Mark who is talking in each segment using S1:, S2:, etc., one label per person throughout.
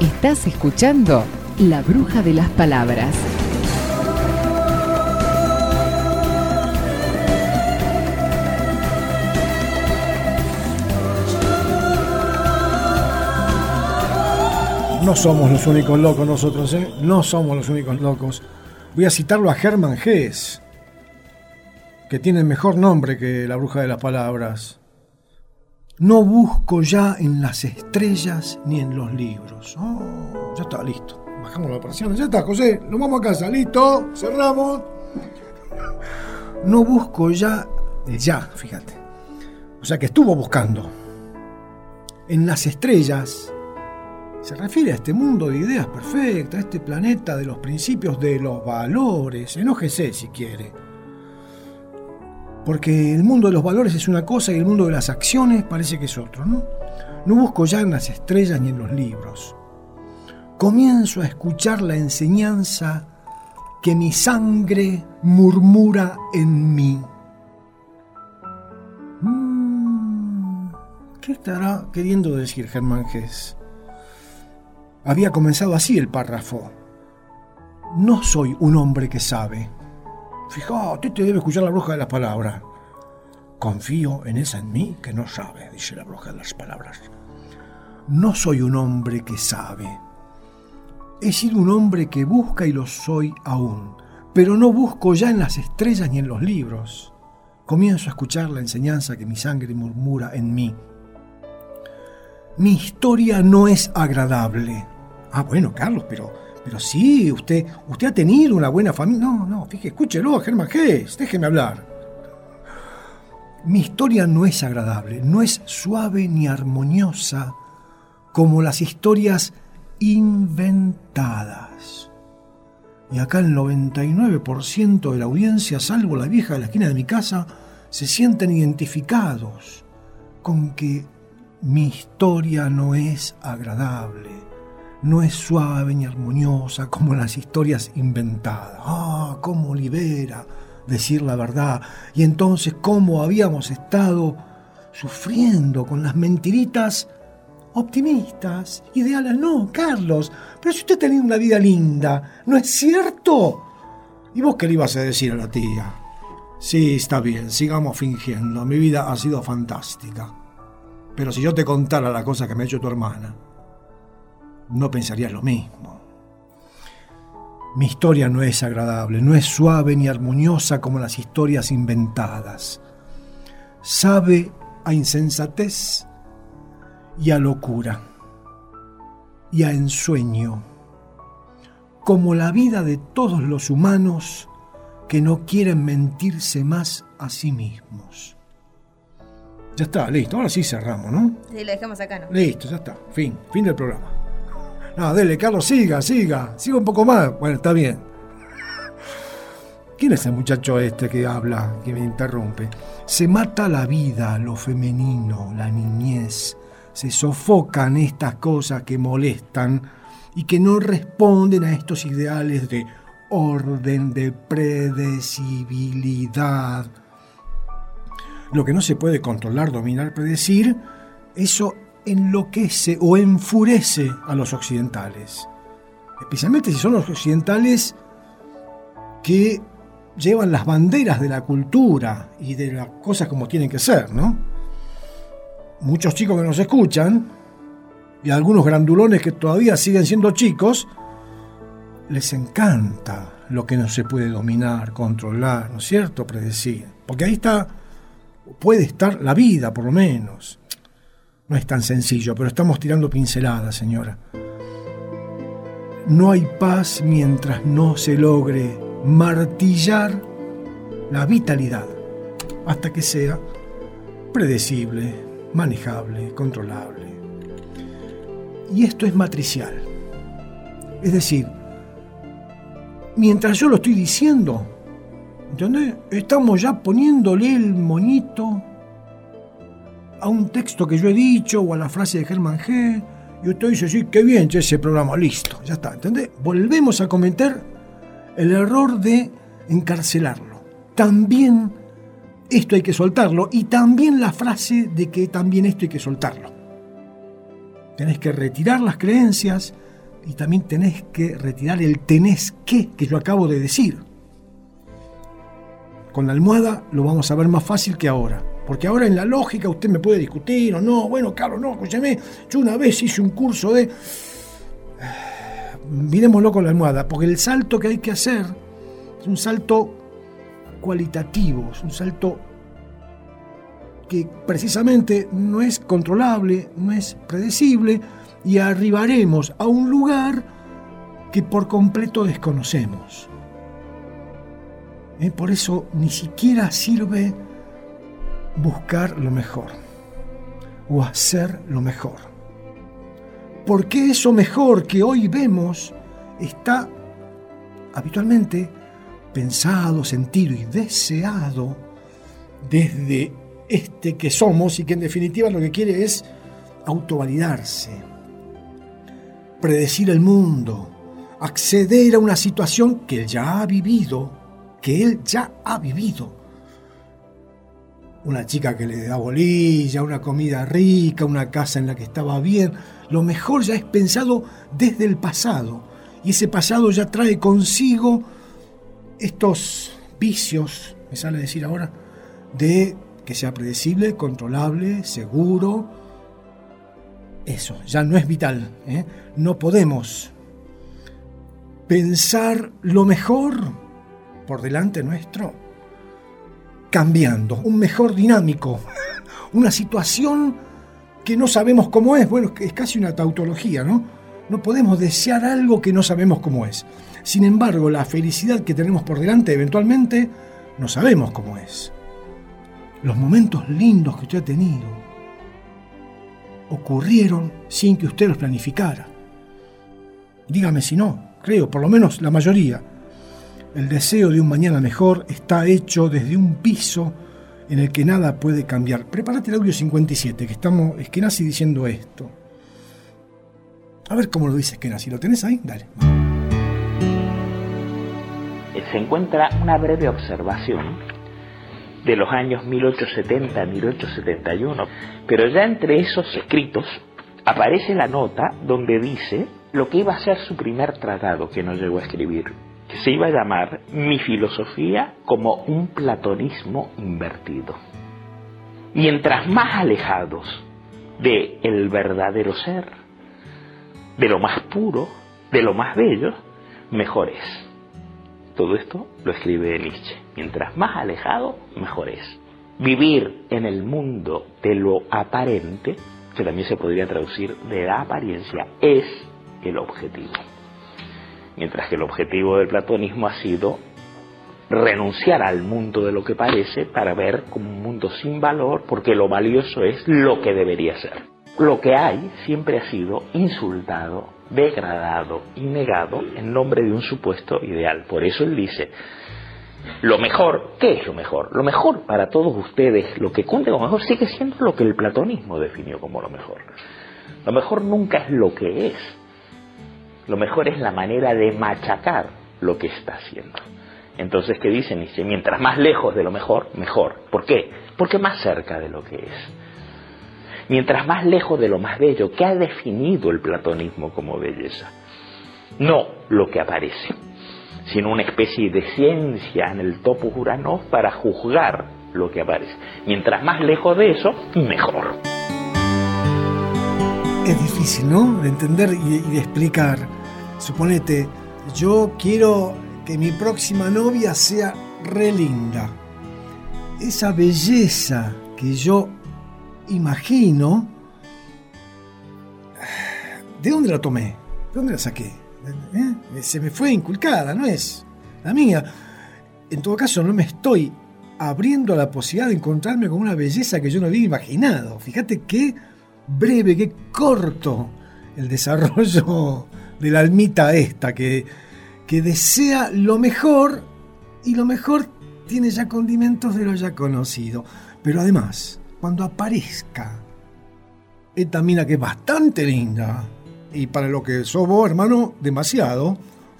S1: Estás escuchando La Bruja de las Palabras.
S2: No somos los únicos locos nosotros, ¿eh? No somos los únicos locos. Voy a citarlo a Hermann Hesse, que tiene mejor nombre que La Bruja de las Palabras. No busco ya en las estrellas ni en los libros. Oh, ya está, listo. Bajamos la operación. Ya está, José. Nos vamos a casa. Listo. Cerramos. No busco ya, fíjate. O sea que estuvo buscando. En las estrellas se refiere a este mundo de ideas perfectas, a este planeta de los principios de los valores. Enójese si quiere. Porque el mundo de los valores es una cosa y el mundo de las acciones parece que es otro, ¿no? No busco ya en las estrellas ni en los libros. Comienzo a escuchar la enseñanza que mi sangre murmura en mí. ¿Qué estará queriendo decir Hermann Hesse? Había comenzado así el párrafo. No soy un hombre que sabe. Fíjate, te debe escuchar la Bruja de las Palabras. Confío en esa en mí que no sabe, dice la Bruja de las Palabras. No soy un hombre que sabe. He sido un hombre que busca y lo soy aún, pero no busco ya en las estrellas ni en los libros. Comienzo a escuchar la enseñanza que mi sangre murmura en mí. Mi historia no es agradable. Ah, bueno, Carlos, pero sí, usted ha tenido una buena familia. No, fíjese, escúchelo, Hermann Hesse, déjeme hablar. Mi historia no es agradable, no es suave ni armoniosa como las historias inventadas. Y acá el 99% de la audiencia, salvo la vieja de la esquina de mi casa, se sienten identificados con que mi historia no es agradable. No es suave ni armoniosa como las historias inventadas. ¡Ah, cómo libera decir la verdad! Y entonces, ¿cómo habíamos estado sufriendo con las mentiritas optimistas, ideales? No, Carlos, pero si usted ha tenido una vida linda, ¿no es cierto? ¿Y vos qué le ibas a decir a la tía? Sí, está bien, sigamos fingiendo. Mi vida ha sido fantástica. Pero si yo te contara la cosa que me ha hecho tu hermana, no pensarías lo mismo. Mi historia no es agradable, no es suave ni armoniosa como las historias inventadas. Sabe a insensatez y a locura y a ensueño, como la vida de todos los humanos que no quieren mentirse más a sí mismos. Ya está, listo, ahora sí cerramos, ¿no?
S3: Sí, lo dejamos acá, ¿no?
S2: Listo, ya está, fin del programa. No, dele, Carlos, siga un poco más. Bueno, está bien. ¿Quién es el muchacho este que habla, que me interrumpe? Se mata la vida, lo femenino, la niñez. Se sofocan estas cosas que molestan y que no responden a estos ideales de orden, de predecibilidad. Lo que no se puede controlar, dominar, predecir, eso enloquece o enfurece a los occidentales. Especialmente si son los occidentales que llevan las banderas de la cultura y de las cosas como tienen que ser, ¿no? Muchos chicos que nos escuchan, y algunos grandulones que todavía siguen siendo chicos, les encanta lo que no se puede dominar, controlar, ¿no es cierto? Predecir. Porque ahí puede estar la vida, por lo menos. No es tan sencillo, pero estamos tirando pinceladas, señora. No hay paz mientras no se logre martillar la vitalidad, hasta que sea predecible, manejable, controlable. Y esto es matricial. Es decir, mientras yo lo estoy diciendo, ¿entendés? Estamos ya poniéndole el moñito a un texto que yo he dicho o a la frase de Hermann Hesse, y usted dice, sí, qué bien, ese programa, listo, ya está, ¿entendés? Volvemos a cometer el error de encarcelarlo. También esto hay que soltarlo, y también la frase de que también esto hay que soltarlo. Tenés que retirar las creencias y también tenés que retirar el tenés que yo acabo de decir. Con la almohada lo vamos a ver más fácil que ahora. Porque ahora en la lógica usted me puede discutir o no. Bueno, Carlos, no, escúchame. Yo una vez hice un curso de... Mirémoslo con la almohada. Porque el salto que hay que hacer es un salto cualitativo. Es un salto que precisamente no es controlable, no es predecible. Y arribaremos a un lugar que por completo desconocemos. Por eso ni siquiera sirve buscar lo mejor o hacer lo mejor. Porque eso mejor que hoy vemos está habitualmente pensado, sentido y deseado desde este que somos y que en definitiva lo que quiere es autovalidarse, predecir el mundo, acceder a una situación que él ya ha vivido, Una chica que le da bolilla, una comida rica, una casa en la que estaba bien. Lo mejor ya es pensado desde el pasado. Y ese pasado ya trae consigo estos vicios, me sale decir ahora, de que sea predecible, controlable, seguro. Eso, ya no es vital. No podemos pensar lo mejor por delante nuestro, cambiando, un mejor dinámico, una situación que no sabemos cómo es. Bueno, es casi una tautología, ¿no? No podemos desear algo que no sabemos cómo es. Sin embargo, la felicidad que tenemos por delante, eventualmente, no sabemos cómo es. Los momentos lindos que usted ha tenido ocurrieron sin que usted los planificara. Dígame si no, creo, por lo menos la mayoría. El deseo de un mañana mejor está hecho desde un piso en el que nada puede cambiar. Prepárate el audio 57, que estamos Eskenazi diciendo esto. A ver cómo lo dice Eskenazi. ¿Lo tenés ahí? Dale.
S3: Se encuentra una breve observación de los años 1870 a 1871, pero ya entre esos escritos aparece la nota donde dice lo que iba a ser su primer tratado, que no llegó a escribir, que se iba a llamar Mi filosofía como un platonismo invertido. Mientras más alejados del verdadero ser, de lo más puro, de lo más bello, mejor es. Todo esto lo escribe Nietzsche. Mientras más alejado, mejor es. Vivir en el mundo de lo aparente, que también se podría traducir de la apariencia, es el objetivo. Mientras que el objetivo del platonismo ha sido renunciar al mundo de lo que parece para ver como un mundo sin valor, porque lo valioso es lo que debería ser. Lo que hay siempre ha sido insultado, degradado y negado en nombre de un supuesto ideal. Por eso él dice, lo mejor, ¿qué es lo mejor? Lo mejor para todos ustedes, lo que cuente como mejor, sigue siendo lo que el platonismo definió como lo mejor. Lo mejor nunca es lo que es. Lo mejor es la manera de machacar lo que está haciendo. Entonces, ¿qué dicen? Dice, mientras más lejos de lo mejor, mejor. ¿Por qué? Porque más cerca de lo que es. Mientras más lejos de lo más bello, que ha definido el platonismo como belleza. No lo que aparece, sino una especie de ciencia en el topos uranos para juzgar lo que aparece. Mientras más lejos de eso, mejor.
S2: Es difícil, ¿no? De entender y de explicar. Suponete, yo quiero que mi próxima novia sea re linda. Esa belleza que yo imagino, ¿de dónde la tomé? ¿De dónde la saqué? Se me fue inculcada, no es la mía. En todo caso, no me estoy abriendo a la posibilidad de encontrarme con una belleza que yo no había imaginado. Fíjate qué breve, qué corto el desarrollo de la almita esta que desea lo mejor, y lo mejor tiene ya condimentos de lo ya conocido. Pero además, cuando aparezca esta mina que es bastante linda, y para lo que sos vos, hermano, demasiado,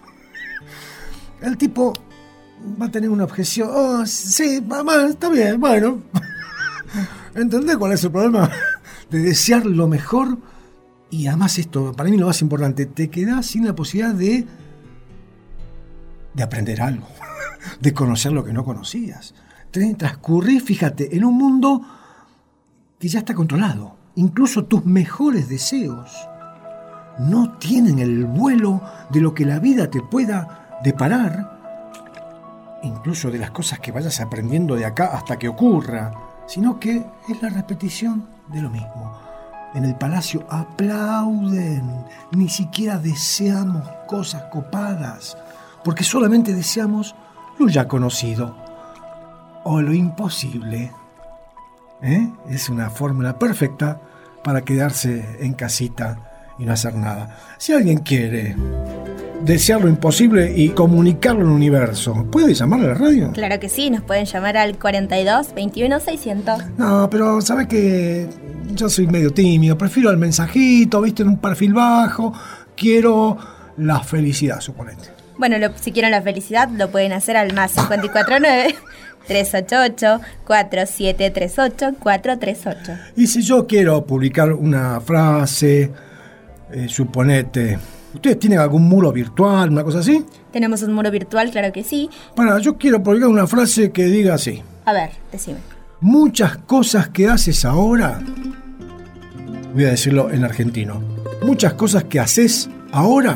S2: el tipo va a tener una objeción. Oh, sí, mamá, está bien, bueno. ¿Entendés cuál es el problema? De desear lo mejor Y además esto, para mí lo más importante, te quedás sin la posibilidad de aprender algo, de conocer lo que no conocías. Transcurrir, fíjate, en un mundo que ya está controlado. Incluso tus mejores deseos no tienen el vuelo de lo que la vida te pueda deparar, incluso de las cosas que vayas aprendiendo de acá hasta que ocurra, sino que es la repetición de lo mismo. En el palacio aplauden, ni siquiera deseamos cosas copadas, porque solamente deseamos lo ya conocido o lo imposible. Es una fórmula perfecta para quedarse en casita y no hacer nada. Si alguien quiere desear lo imposible y comunicarlo al universo, ¿puede llamar a la radio?
S4: Claro que sí, nos pueden llamar al 42 21 600.
S2: No, pero ¿sabes qué? Yo soy medio tímido, prefiero el mensajito, viste, en un perfil bajo. Quiero la felicidad, suponete.
S4: Bueno, si quieren la felicidad, lo pueden hacer al más 549 388 4738 438.
S2: Y si yo quiero publicar una frase, suponete, ¿ustedes tienen algún muro virtual, una cosa así?
S4: Tenemos un muro virtual, claro que sí.
S2: Bueno, yo quiero publicar una frase que diga así.
S4: A ver, decime.
S2: Muchas cosas que haces ahora, voy a decirlo en argentino, muchas cosas que haces ahora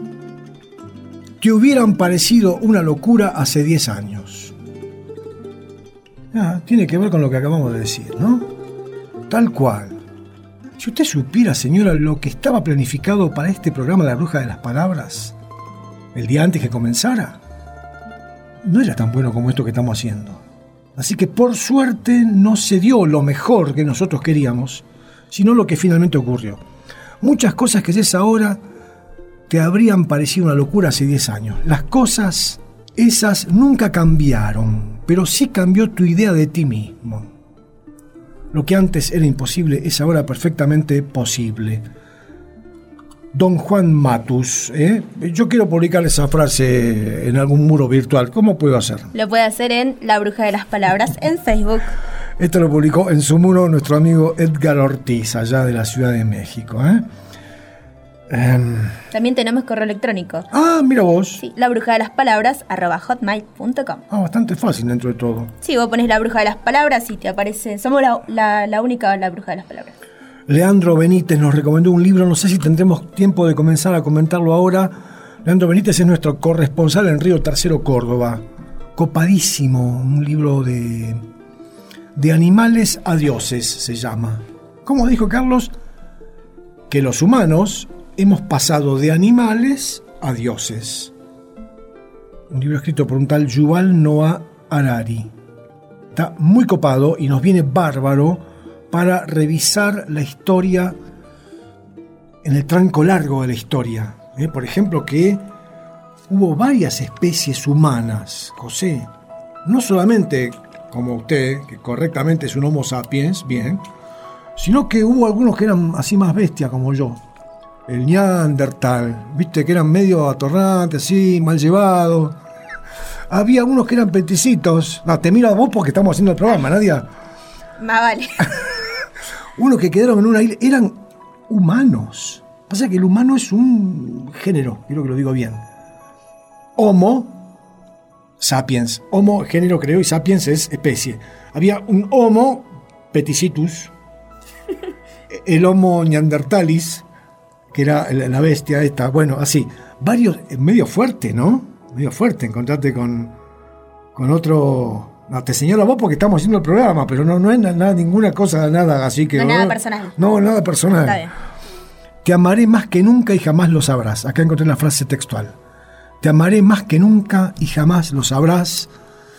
S2: te hubieran parecido una locura hace 10 años. Tiene que ver con lo que acabamos de decir, ¿no? Tal cual. Si usted supiera, señora, lo que estaba planificado para este programa La Bruja de las Palabras, el día antes que comenzara, no era tan bueno como esto que estamos haciendo. Así que por suerte no se dio lo mejor que nosotros queríamos, sino lo que finalmente ocurrió. Muchas cosas que haces ahora te habrían parecido una locura hace 10 años. Las cosas, esas nunca cambiaron, pero sí cambió tu idea de ti mismo. Lo que antes era imposible es ahora perfectamente posible. Don Juan Matus, yo quiero publicar esa frase en algún muro virtual. ¿Cómo puedo hacer?
S4: Lo puede hacer en La Bruja de las Palabras en Facebook.
S2: Esto lo publicó en su muro nuestro amigo Edgar Ortiz, allá de la Ciudad de México.
S4: También tenemos correo electrónico.
S2: Mira vos.
S4: Sí, labrujadelaspalabras@hotmail.com.
S2: Bastante fácil dentro de todo.
S4: Sí, vos pones La Bruja de las Palabras y te aparece. Somos la única La Bruja de las Palabras.
S2: Leandro Benítez nos recomendó un libro, no sé si tendremos tiempo de comenzar a comentarlo ahora. Leandro Benítez es nuestro corresponsal en Río Tercero, Córdoba. Copadísimo, un libro de animales a dioses se llama. ¿Cómo dijo Carlos? Que los humanos hemos pasado de animales a dioses. Un libro escrito por un tal Yuval Noah Harari. Está muy copado y nos viene bárbaro para revisar la historia en el tranco largo de la historia. Por ejemplo, que hubo varias especies humanas, José. No solamente como usted, que correctamente es un Homo sapiens, bien, sino que hubo algunos que eran así más bestias como yo. El Neandertal, viste, que eran medio atorrantes, así, mal llevados. Había unos que eran peticitos. Te miro a vos porque estamos haciendo el programa, Nadia.
S4: Más vale.
S2: Unos que quedaron en una isla, eran humanos. Pasa que el humano es un género, creo que lo digo bien. Homo sapiens. Homo, género creo, y sapiens es especie. Había un Homo peticitus, el Homo neandertalis, que era la bestia esta, bueno, así. Varios, medio fuerte, ¿no? Medio fuerte, encontrarte con otro. No, te señalo a vos porque estamos haciendo el programa, pero no es nada, ninguna cosa, nada así que.
S4: No, nada personal.
S2: No, nada personal.
S4: Está bien.
S2: Te amaré más que nunca y jamás lo sabrás. Acá encontré la frase textual. Te amaré más que nunca y jamás lo sabrás.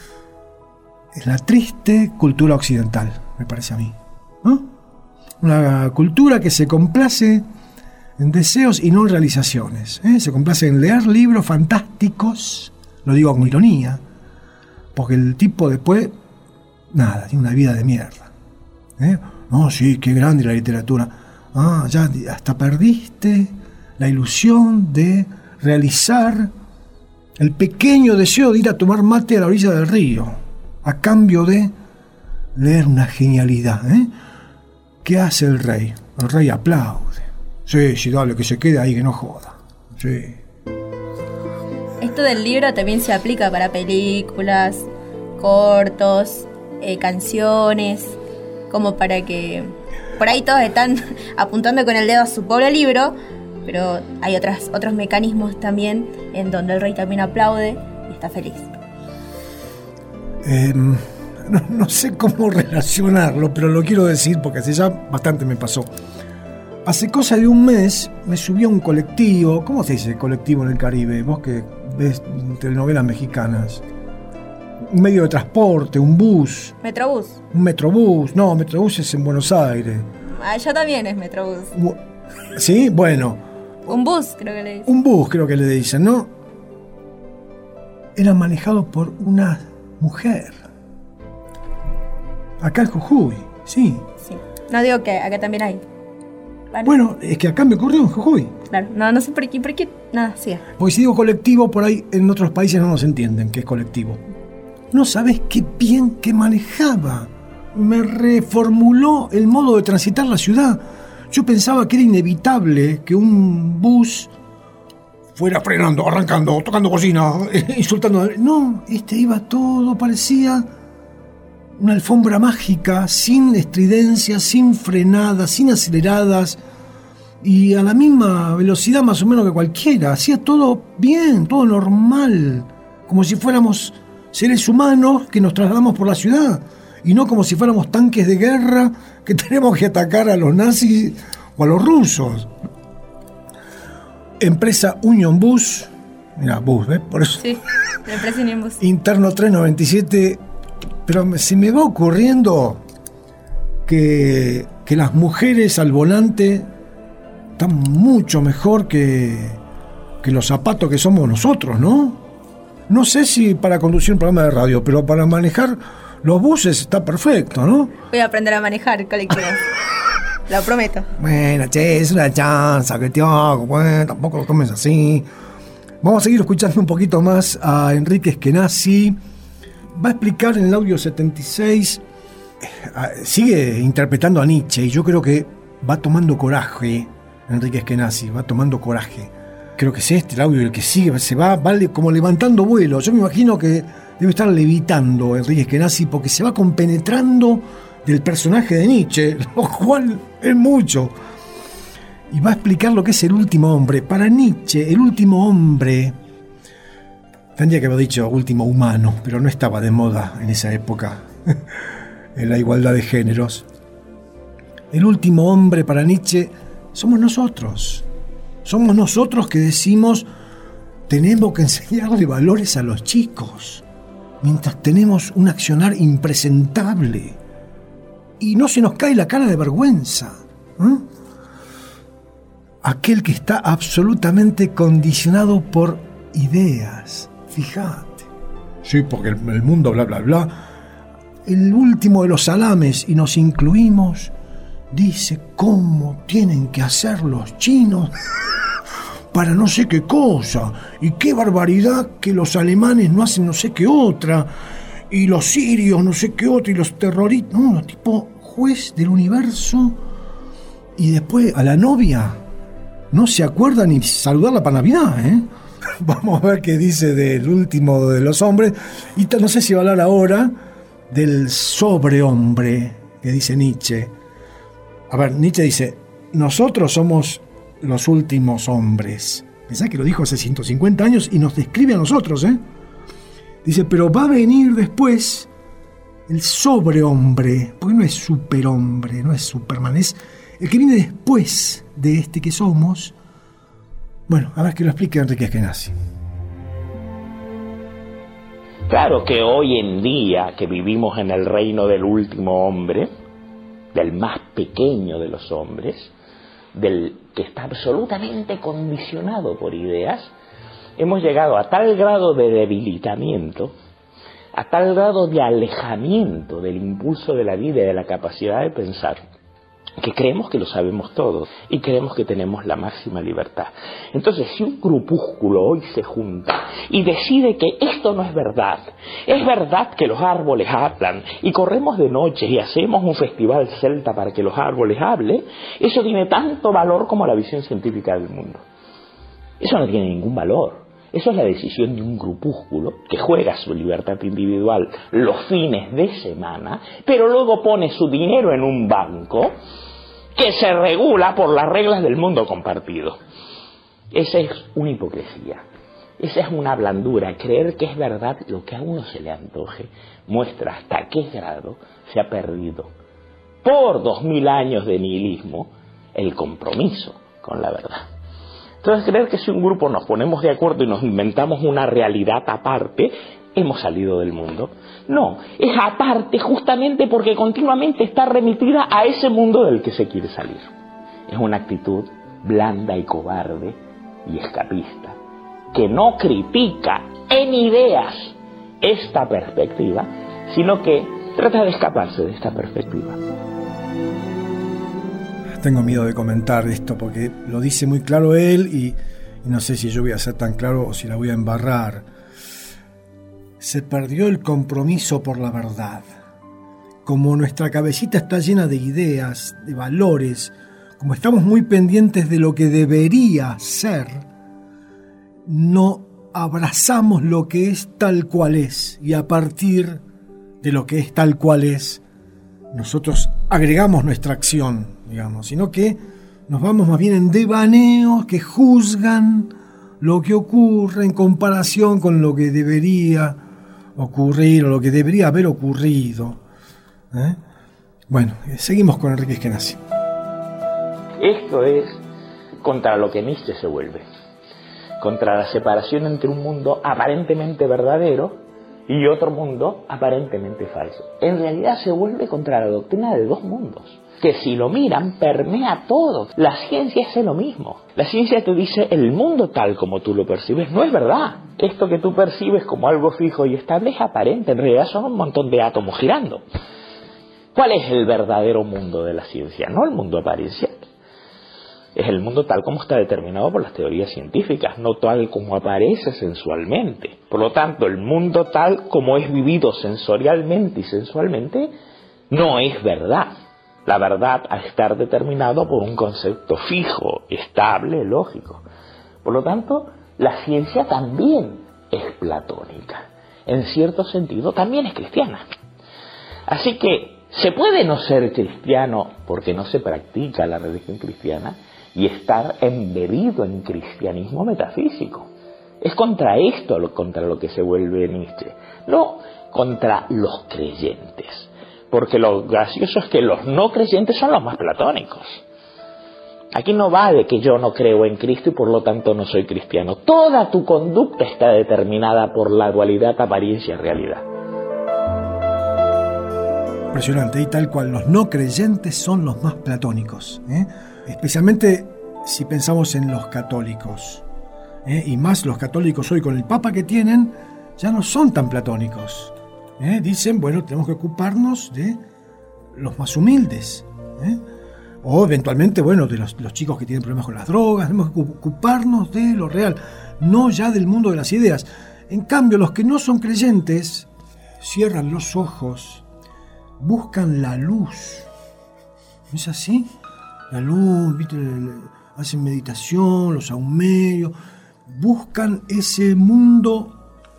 S2: Es la triste cultura occidental, me parece a mí, ¿no? Una cultura que se complace en deseos y no en realizaciones. Se complace en leer libros fantásticos, lo digo con ironía, porque el tipo después, nada, tiene una vida de mierda. No, sí, qué grande la literatura. Ya hasta perdiste la ilusión de realizar el pequeño deseo de ir a tomar mate a la orilla del río, a cambio de leer una genialidad. ¿Qué hace el rey? El rey aplaude. Sí, dale, que se quede ahí, que no joda. Sí.
S4: Esto del libro también se aplica para películas, cortos, canciones, como para que... Por ahí todos están apuntando con el dedo a su pobre libro, pero hay otros mecanismos también en donde el rey también aplaude y está feliz.
S2: No sé cómo relacionarlo, pero lo quiero decir porque hace ya bastante me pasó. Hace cosa de un mes me subí a un colectivo. ¿Cómo se dice colectivo en el Caribe? Vos que ves telenovelas mexicanas. Un medio de transporte, un bus.
S4: ¿Metrobús?
S2: Un metrobús. No, metrobús es en Buenos Aires.
S4: Allá también es metrobús.
S2: ¿Sí? Bueno.
S4: Un bus, creo que le dicen.
S2: Un bus, creo que le dicen, ¿no? Era manejado por una mujer. Acá en Jujuy, sí.
S4: Sí. No digo que acá también hay. ¿Vale?
S2: Bueno, es que acá me ocurrió en Jujuy.
S4: Claro, no sé por qué, nada, sí.
S2: Porque si digo colectivo, por ahí en otros países no nos entienden que es colectivo. No sabés qué bien que manejaba. Me reformuló el modo de transitar la ciudad. Yo pensaba que era inevitable que un bus fuera frenando, arrancando, tocando bocina, insultando. No, iba todo, parecía una alfombra mágica, sin estridencias, sin frenadas, sin aceleradas y a la misma velocidad más o menos que cualquiera. Hacía todo bien, todo normal, como si fuéramos seres humanos que nos trasladamos por la ciudad y no como si fuéramos tanques de guerra que tenemos que atacar a los nazis o a los rusos. Empresa Union Bus, mira, bus, ¿ves? Por eso.
S4: Sí, la empresa Union Bus.
S2: Interno 397. Pero se me va ocurriendo que las mujeres al volante están mucho mejor que los zapatos que somos nosotros, ¿no? No sé si para conducir un programa de radio, pero para manejar los buses está perfecto, ¿no?
S4: Voy a aprender a manejar colectivos. Lo prometo.
S2: Bueno, che, es una chanza que te hago, bueno, tampoco lo tomes así. Vamos a seguir escuchando un poquito más a Enrique Eskenazi. Va a explicar en el audio 76, sigue interpretando a Nietzsche y yo creo que va tomando coraje, Enrique Eskenazi, va tomando coraje. Creo que es el audio el que sigue, se va como levantando vuelo. Yo me imagino que debe estar levitando Enrique Eskenazi porque se va compenetrando del personaje de Nietzsche, lo cual es mucho. Y va a explicar lo que es el último hombre. Para Nietzsche, el último hombre... Tendría que haber dicho último humano, pero no estaba de moda en esa época en la igualdad de géneros. El último hombre para Nietzsche somos nosotros. Somos nosotros que decimos tenemos que enseñarle valores a los chicos, mientras tenemos un accionar impresentable y no se nos cae la cara de vergüenza. Aquel que está absolutamente condicionado por ideas. Fíjate. Sí, porque el mundo bla bla bla. El último de los salames, y nos incluimos, dice cómo tienen que hacer los chinos para no sé qué cosa, y qué barbaridad que los alemanes no hacen no sé qué otra, y los sirios no sé qué otra, y los terroristas, no, tipo juez del universo, y después a la novia no se acuerda ni saludarla para Navidad, ¿eh? Vamos a ver qué dice del último de los hombres. Y no sé si va a hablar ahora del sobrehombre que dice Nietzsche. A ver, Nietzsche dice, nosotros somos los últimos hombres. Pensá que lo dijo hace 150 años y nos describe a nosotros, ¿eh? Dice, pero va a venir después el sobrehombre, porque no es superhombre, no es Superman, es el que viene después de este que somos. Bueno, a ver que lo explique Enrique Eskenazi.
S3: Claro que hoy en día, que vivimos en el reino del último hombre, del más pequeño de los hombres, del que está absolutamente condicionado por ideas, hemos llegado a tal grado de debilitamiento, a tal grado de alejamiento del impulso de la vida y de la capacidad de pensar, que creemos que lo sabemos todo y creemos que tenemos la máxima libertad. Entonces, si un grupúsculo hoy se junta y decide que esto no es verdad que los árboles hablan, y corremos de noche y hacemos un festival celta para que los árboles hablen, eso tiene tanto valor como la visión científica del mundo. Eso no tiene ningún valor. Eso es la decisión de un grupúsculo que juega su libertad individual los fines de semana, pero luego pone su dinero en un banco que se regula por las reglas del mundo compartido. Esa es una hipocresía. Esa es una blandura. Creer que es verdad lo que a uno se le antoje muestra hasta qué grado se ha perdido por 2000 años de nihilismo el compromiso con la verdad. Entonces, creer que si un grupo nos ponemos de acuerdo y nos inventamos una realidad aparte, hemos salido del mundo. No, es aparte justamente porque continuamente está remitida a ese mundo del que se quiere salir. Es una actitud blanda y cobarde y escapista, que no critica en ideas esta perspectiva, sino que trata de escaparse de esta perspectiva.
S2: Tengo miedo de comentar esto porque lo dice muy claro él y no sé si yo voy a ser tan claro o si la voy a embarrar. Se perdió el compromiso por la verdad. Como nuestra cabecita está llena de ideas, de valores, como estamos muy pendientes de lo que debería ser, no abrazamos lo que es tal cual es, y a partir de lo que es tal cual es, nosotros agregamos nuestra acción, digamos, sino que nos vamos más bien en devaneos que juzgan lo que ocurre en comparación con lo que debería ocurrir o lo que debería haber ocurrido. Bueno, seguimos con Enrique Skenazy.
S3: Esto es contra lo que Nietzsche se vuelve, contra la separación entre un mundo aparentemente verdadero y otro mundo aparentemente falso. En realidad se vuelve contra la doctrina de dos mundos, que si lo miran permea todo. La ciencia hace lo mismo. La ciencia te dice el mundo tal como tú lo percibes no es verdad. Esto que tú percibes como algo fijo y estable es aparente, en realidad son un montón de átomos girando. ¿Cuál es el verdadero mundo de la ciencia? No el mundo apariencial. Es el mundo tal como está determinado por las teorías científicas, no tal como aparece sensualmente. Por lo tanto, el mundo tal como es vivido sensorialmente y sensualmente no es verdad. La verdad ha de estar determinado por un concepto fijo, estable, lógico. Por lo tanto, la ciencia también es platónica. En cierto sentido, también es cristiana. Así que se puede no ser cristiano porque no se practica la religión cristiana y estar embebido en cristianismo metafísico. Es contra esto contra lo que se vuelve Nietzsche, no contra los creyentes. Porque lo gracioso es que los no creyentes son los más platónicos. Aquí no va de que yo no creo en Cristo y por lo tanto no soy cristiano. Toda tu conducta está determinada por la dualidad apariencia-realidad.
S2: Impresionante, y tal cual, los no creyentes son los más platónicos, especialmente si pensamos en los católicos, y más los católicos hoy con el Papa que tienen, ya no son tan platónicos. Dicen, bueno, tenemos que ocuparnos de los más humildes, o eventualmente, bueno, de los chicos que tienen problemas con las drogas. Tenemos que ocuparnos de lo real, no ya del mundo de las ideas. En cambio, los que no son creyentes cierran los ojos, buscan la luz. ¿No es así? La luz, ¿viste? Hacen meditación, los saumerios, buscan ese mundo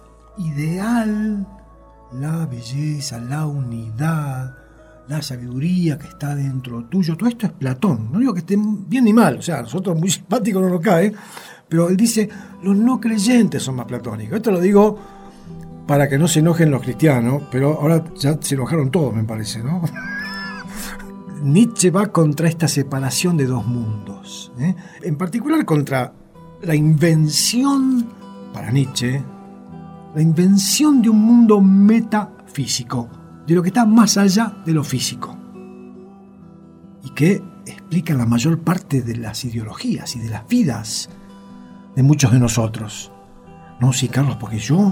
S2: ideal, la belleza, la unidad, la sabiduría que está dentro tuyo. Todo esto es Platón. No digo que esté bien ni mal, o sea, a nosotros muy simpático no nos cae, pero él dice, los no creyentes son más platónicos. Esto lo digo para que no se enojen los cristianos, pero ahora ya se enojaron todos, me parece, ¿no? Nietzsche va contra esta separación de dos mundos, en particular contra la invención, para Nietzsche, la invención de un mundo metafísico, de lo que está más allá de lo físico, y que explica la mayor parte de las ideologías y de las vidas de muchos de nosotros. No, sí, Carlos, porque yo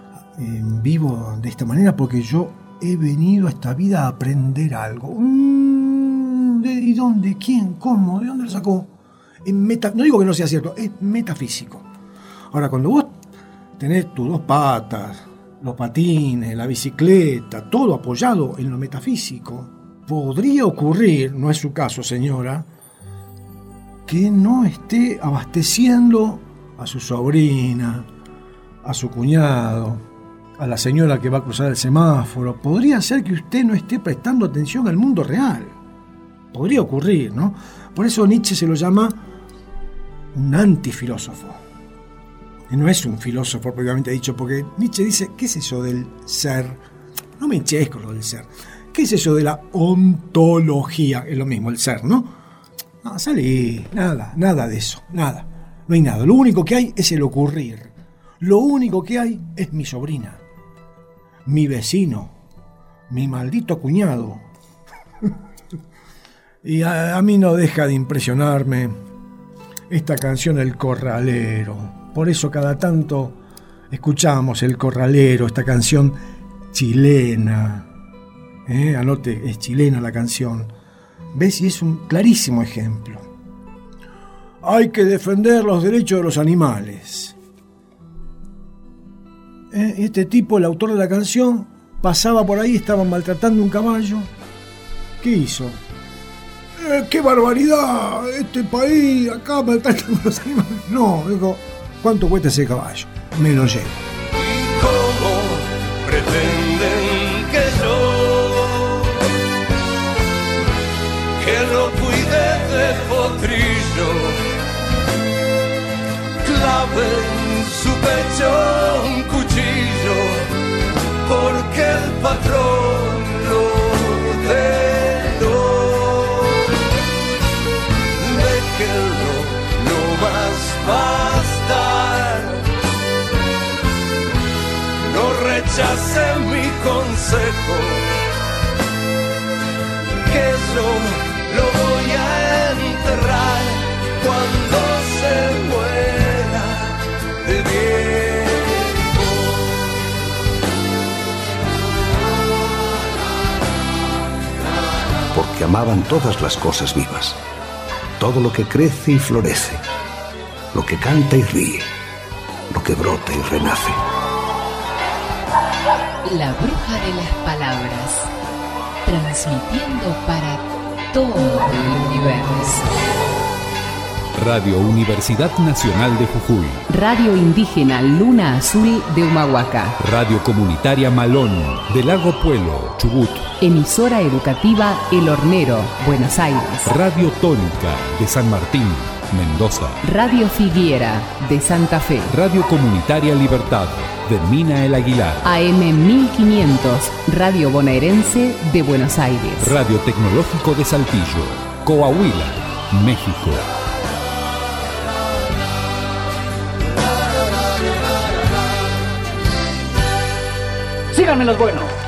S2: vivo de esta manera, porque yo he venido a esta vida a aprender algo. ¿Y ¿Y dónde? ¿Quién? ¿Cómo? ¿De dónde lo sacó? No digo que no sea cierto, es metafísico. Ahora, cuando vos tenés tus dos patas, los patines, la bicicleta, todo apoyado en lo metafísico, podría ocurrir, no es su caso, señora, que no esté abasteciendo a su sobrina, a su cuñado, a la señora que va a cruzar el semáforo. Podría ser que usted no esté prestando atención al mundo real. Podría ocurrir, ¿no? Por eso Nietzsche se lo llama un antifilósofo. Y no es un filósofo propiamente dicho, porque Nietzsche dice, ¿qué es eso del ser? No me hinches con lo del ser. ¿Qué es eso de la ontología? Es lo mismo, el ser, ¿no? No, salí, nada de eso, nada. No hay nada. Lo único que hay es el ocurrir. Lo único que hay es mi sobrina, mi vecino, mi maldito cuñado. Y a mí no deja de impresionarme esta canción El Corralero. Por eso cada tanto escuchamos El Corralero, esta canción chilena. Anote, es chilena la canción. ¿Ves? Y es un clarísimo ejemplo. Hay que defender los derechos de los animales. Este tipo, el autor de la canción, pasaba por ahí, estaban maltratando un caballo. ¿Qué hizo? ¡Qué barbaridad! Este país, acá maltratan a los animales. No, dijo, ¿cuánto cuesta ese caballo? Me lo llevo.
S5: ¿Cómo pretenden que lo cuide de potrillo? Clave en su pecho un cuchillo, porque el patrón lo ordenó. Déjenlo, no más bastar. No rechace mi consejo, que yo lo voy a enterrar cuando se muera de viejo.
S6: Porque amaban todas las cosas vivas, todo lo que crece y florece, lo que canta y ríe, lo que brota y renace.
S1: La bruja de las palabras, transmitiendo para todo el universo.
S7: Radio Universidad Nacional de Jujuy.
S1: Radio Indígena Luna Azul de Humahuaca.
S7: Radio Comunitaria Malón de Lago Puelo, Chubut.
S1: Emisora educativa El Hornero, Buenos Aires.
S7: Radio Tónica de San Martín, Mendoza.
S1: Radio Figuera de Santa Fe.
S7: Radio Comunitaria Libertad de Mina El Aguilar.
S1: AM 1500, Radio Bonaerense de Buenos Aires.
S7: Radio Tecnológico de Saltillo, Coahuila, México.
S8: Síganme los buenos.